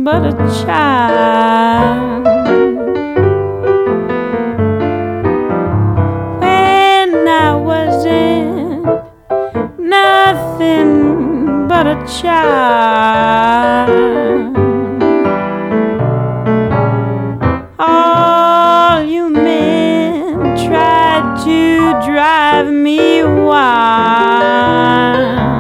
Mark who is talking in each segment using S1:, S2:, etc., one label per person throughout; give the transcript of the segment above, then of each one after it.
S1: but a child. When I wasn't nothing but a child, all you men tried to drive me wild.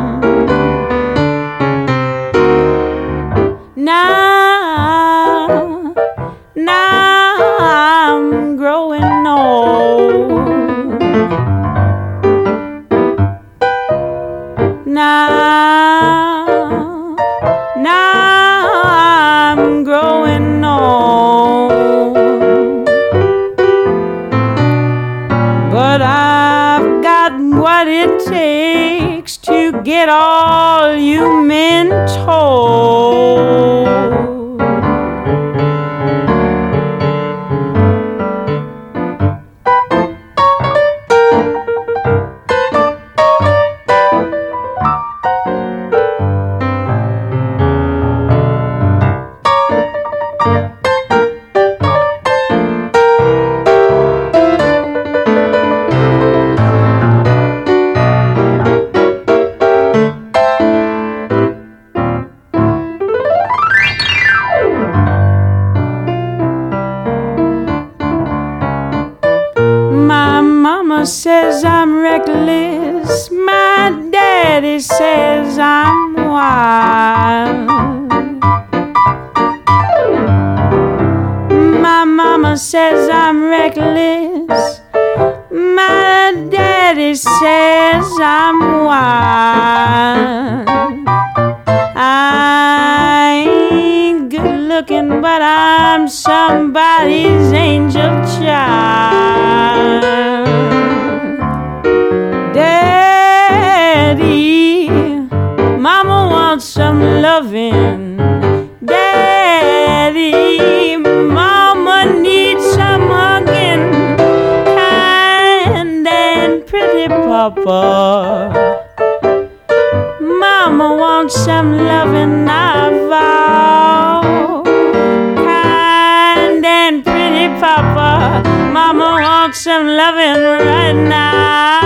S1: Now I'm growing old. Now I'm growing old. But I've got what it takes to get all you men told. My mama says I'm reckless, my daddy says I'm wild. My mama says I'm reckless, my daddy says I'm wild. I ain't good looking, but I'm somebody's angel child. Daddy, mama wants some loving. Daddy, mama needs some hugging. Kind and pretty papa, mama wants some loving, I vow. Kind and pretty papa, mama wants some loving right now.